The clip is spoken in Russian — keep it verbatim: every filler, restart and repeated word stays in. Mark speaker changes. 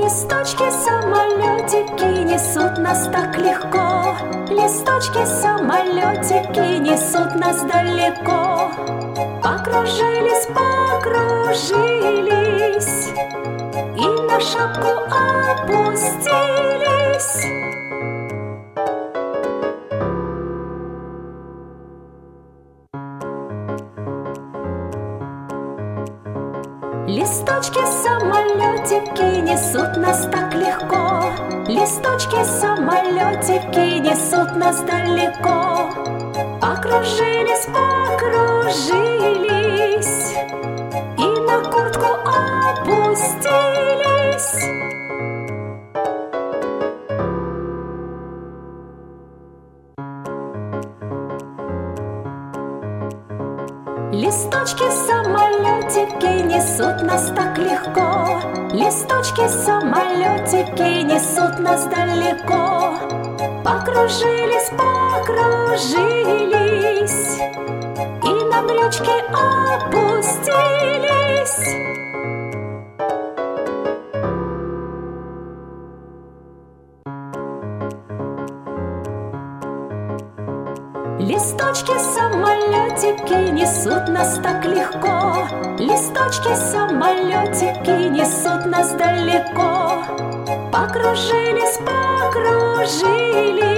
Speaker 1: Листочки, самолетики несут нас так легко. Листочки, самолетики несут нас далеко. Покружились, покружились и на шапку опустились. Листочки, самолетики несут нас так легко. Листочки, самолетики несут нас далеко. Покружились, покружились и на куртку опустились. Листочки, самолетики несут нас так легко. Листочки, самолетики несут нас далеко. Покружились, покружились и на брючки опустились. Листочки, самолетики несут нас так легко. Листочки, самолетики несут нас далеко. Покружились, покружились